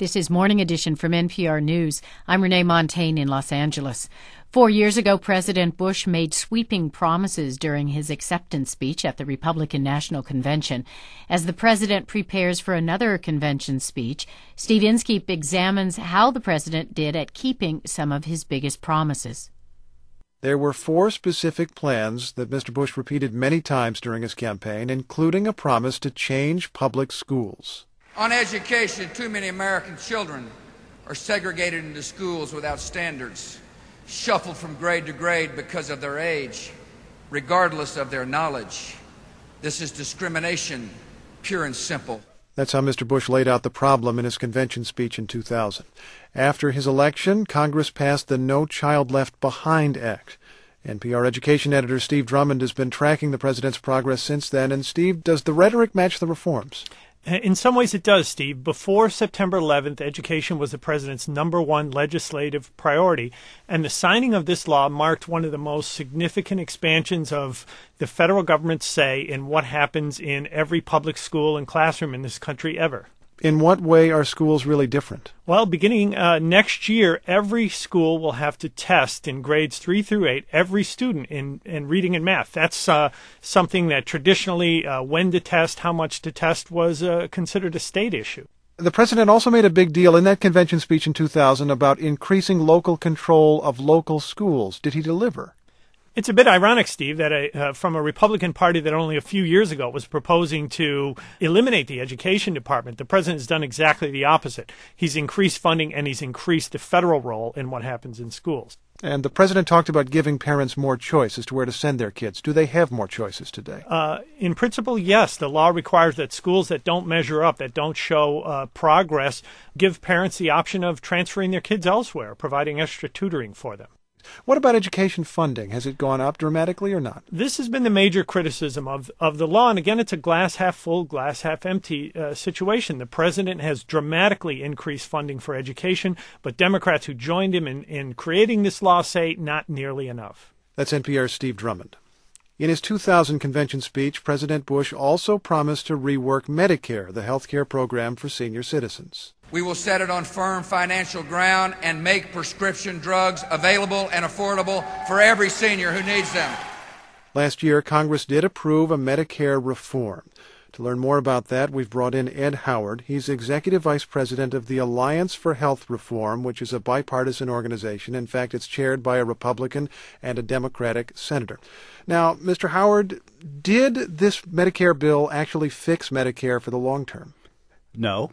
This is Morning Edition from NPR News. I'm Renee Montagne in Los Angeles. 4 years ago, President Bush made sweeping promises during his acceptance speech at the Republican National Convention. As the president prepares for another convention speech, Steve Inskeep examines how the president did at keeping some of his biggest promises. There were 4 specific plans that Mr. Bush repeated many times during his campaign, including a promise to change public schools. On education, too many American children are segregated into schools without standards, shuffled from grade to grade because of their age, regardless of their knowledge. This is discrimination, pure and simple. That's how Mr. Bush laid out the problem in his convention speech in 2000. After his election, Congress passed the No Child Left Behind Act. NPR education editor Steve Drummond has been tracking the president's progress since then. And Steve, does the rhetoric match the reforms? In some ways it does, Steve. Before September 11th, education was the president's #1 legislative priority, and the signing of this law marked one of the most significant expansions of the federal government's say in what happens in every public school and classroom in this country ever. In what way are schools really different? Well, beginning next year, every school will have to test in grades 3 through 8 every student in reading and math. That's something that traditionally, when to test, how much to test, was considered a state issue. The president also made a big deal in that convention speech in 2000 about increasing local control of local schools. Did he deliver? It's a bit ironic, Steve, that from a Republican Party that only a few years ago was proposing to eliminate the education department, the president has done exactly the opposite. He's increased funding and he's increased the federal role in what happens in schools. And the president talked about giving parents more choice as to where to send their kids. Do they have more choices today? In principle, yes. The law requires that schools that don't measure up, that don't show progress, give parents the option of transferring their kids elsewhere, providing extra tutoring for them. What about education funding? Has it gone up dramatically or not? This has been the major criticism of the law. And again, it's a glass half full, glass half empty situation. The president has dramatically increased funding for education, but Democrats who joined him in creating this law say not nearly enough. That's NPR's Steve Drummond. In his 2000 convention speech, President Bush also promised to rework Medicare, the health care program for senior citizens. We will set it on firm financial ground and make prescription drugs available and affordable for every senior who needs them. Last year, Congress did approve a Medicare reform. To learn more about that, we've brought in Ed Howard. He's Executive Vice President of the Alliance for Health Reform, which is a bipartisan organization. In fact, it's chaired by a Republican and a Democratic senator. Now, Mr. Howard, did this Medicare bill actually fix Medicare for the long term? No.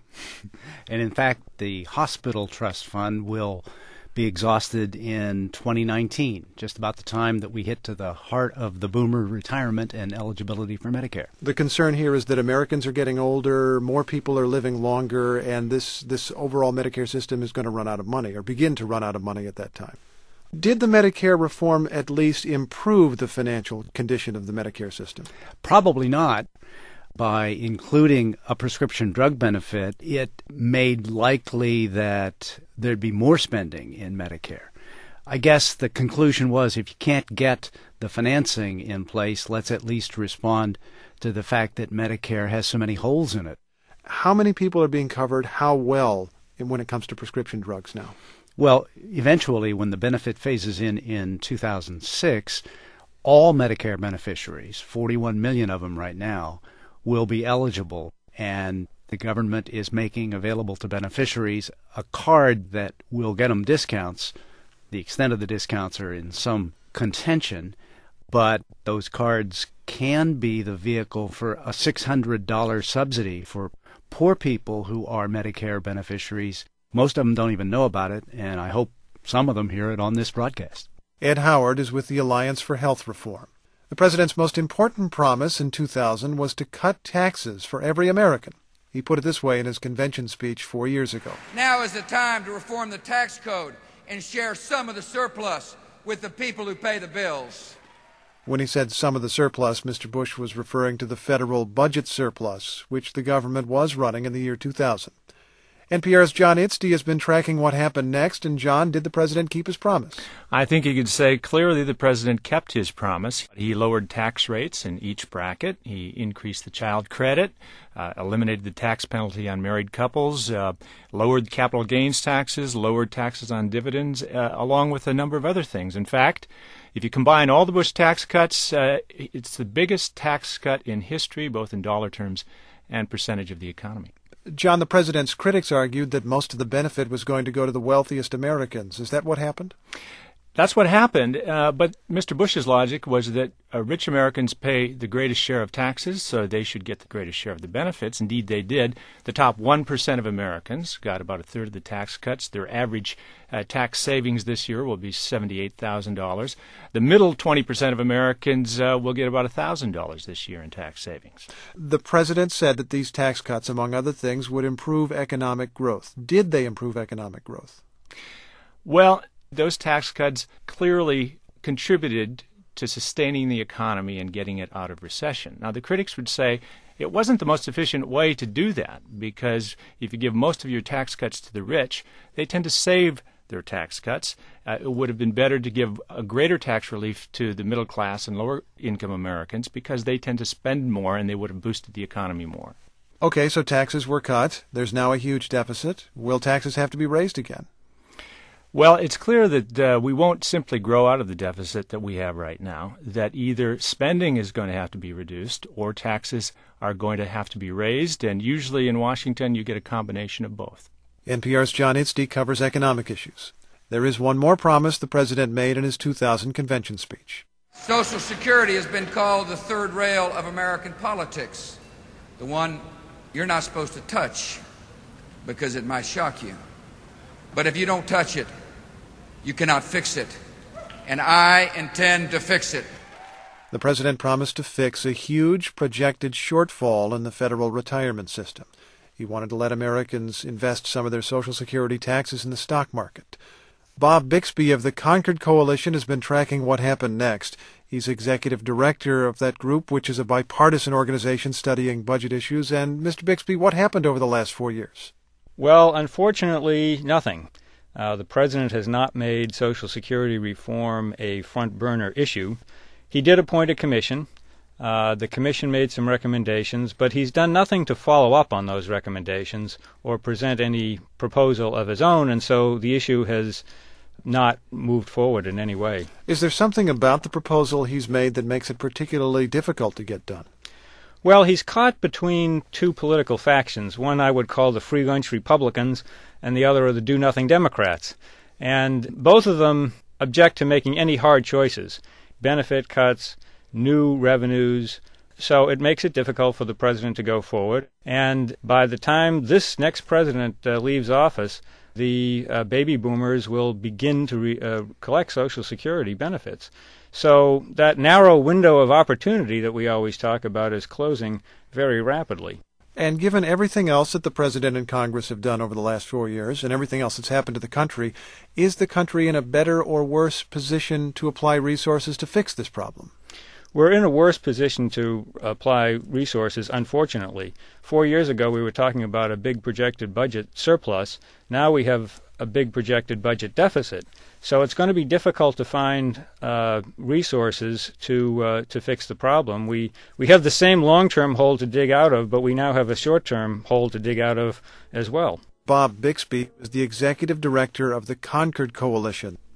And in fact, the hospital trust fund will be exhausted in 2019, just about the time that we hit to the heart of the boomer retirement and eligibility for Medicare. The concern here is that Americans are getting older, more people are living longer, and this overall Medicare system is going to run out of money or begin to run out of money at that time. Did the Medicare reform at least improve the financial condition of the Medicare system? Probably not. By including a prescription drug benefit, it made likely that there'd be more spending in Medicare. I guess the conclusion was if you can't get the financing in place, let's at least respond to the fact that Medicare has so many holes in it. How many people are being covered? How well when it comes to prescription drugs now? Well, eventually, when the benefit phases in 2006, all Medicare beneficiaries, 41 million of them right now, will be eligible, and the government is making available to beneficiaries a card that will get them discounts. The extent of the discounts are in some contention, but those cards can be the vehicle for a $600 subsidy for poor people who are Medicare beneficiaries. Most of them don't even know about it, and I hope some of them hear it on this broadcast. Ed Howard is with the Alliance for Health Reform. The president's most important promise in 2000 was to cut taxes for every American. He put it this way in his convention speech 4 years ago. Now is the time to reform the tax code and share some of the surplus with the people who pay the bills. When he said some of the surplus, Mr. Bush was referring to the federal budget surplus, which the government was running in the year 2000. NPR's John Itzty has been tracking what happened next. And John, did the president keep his promise? I think you could say clearly the president kept his promise. He lowered tax rates in each bracket. He increased the child credit, eliminated the tax penalty on married couples, lowered capital gains taxes, lowered taxes on dividends, along with a number of other things. In fact, if you combine all the Bush tax cuts, it's the biggest tax cut in history, both in dollar terms and percentage of the economy. John, the president's critics argued that most of the benefit was going to go to the wealthiest Americans. Is that what happened? That's what happened, but Mr. Bush's logic was that rich Americans pay the greatest share of taxes, so they should get the greatest share of the benefits. Indeed, they did. The top 1% of Americans got about a third of the tax cuts. Their average tax savings this year will be $78,000. The middle 20% of Americans will get about $1,000 this year in tax savings. The president said that these tax cuts, among other things, would improve economic growth. Did they improve economic growth? Well, those tax cuts clearly contributed to sustaining the economy and getting it out of recession. Now, the critics would say it wasn't the most efficient way to do that, because if you give most of your tax cuts to the rich, they tend to save their tax cuts. It would have been better to give a greater tax relief to the middle class and lower income Americans, because they tend to spend more and they would have boosted the economy more. Okay, so taxes were cut. There's now a huge deficit. Will taxes have to be raised again? Well, it's clear that we won't simply grow out of the deficit that we have right now, that either spending is going to have to be reduced or taxes are going to have to be raised, and usually in Washington you get a combination of both. NPR's John Itzty covers economic issues. There is one more promise the president made in his 2000 convention speech. Social Security has been called the third rail of American politics, the one you're not supposed to touch because it might shock you. But if you don't touch it, you cannot fix it. And I intend to fix it. The president promised to fix a huge projected shortfall in the federal retirement system. He wanted to let Americans invest some of their Social Security taxes in the stock market. Bob Bixby of the Concord Coalition has been tracking what happened next. He's executive director of that group, which is a bipartisan organization studying budget issues. And, Mr. Bixby, what happened over the last 4 years? Well, unfortunately, nothing. The president has not made Social Security reform a front-burner issue. He did appoint a commission. The commission made some recommendations, but he's done nothing to follow up on those recommendations or present any proposal of his own, and so the issue has not moved forward in any way. Is there something about the proposal he's made that makes it particularly difficult to get done? Well, he's caught between two political factions. One I would call the free lunch Republicans, and the other are the do-nothing Democrats. And both of them object to making any hard choices, benefit cuts, new revenues. So it makes it difficult for the president to go forward. And by the time this next president leaves office, the baby boomers will begin to collect Social Security benefits. So that narrow window of opportunity that we always talk about is closing very rapidly. And given everything else that the president and Congress have done over the last 4 years and everything else that's happened to the country, is the country in a better or worse position to apply resources to fix this problem? We're in a worse position to apply resources, unfortunately. 4 years ago, we were talking about a big projected budget surplus. Now we have a big projected budget deficit. So it's going to be difficult to find resources to fix the problem. We have the same long-term hole to dig out of, but we now have a short-term hole to dig out of as well. Bob Bixby is the executive director of the Concord Coalition.